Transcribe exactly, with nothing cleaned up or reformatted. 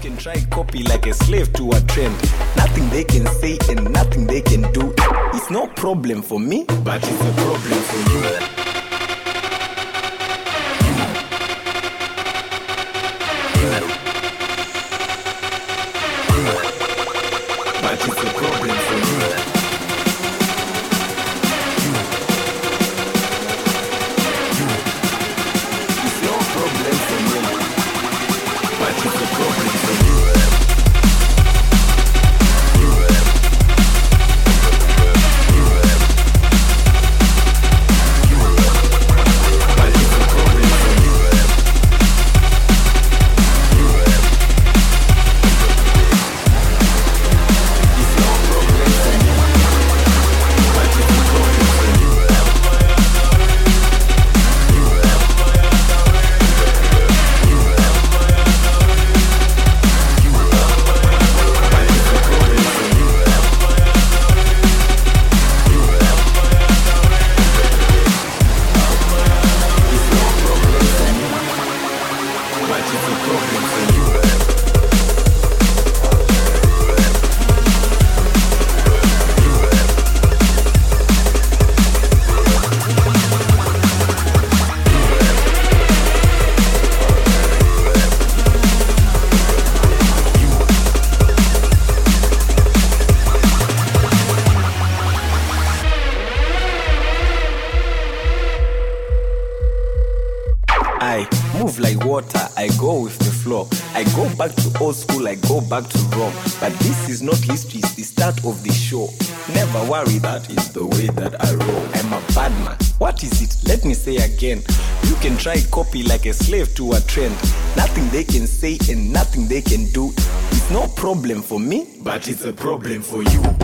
can try copy like a slave to a trend. Nothing they can say and nothing they can do. It's no problem for me, but it's a problem for you. But it's a problem for you. It's no problem for me, but it's a problem for you. I move like water, I go with the flow. I go back to old school, I go back to Rome. But this is not history, it's the start of the show. Never worry, that is the way that I roll. I'm a bad man. What is it? Let me say again. You can try copy like a slave to a trend. Nothing they can say and nothing they can do. It's no problem for me, but it's a problem for you.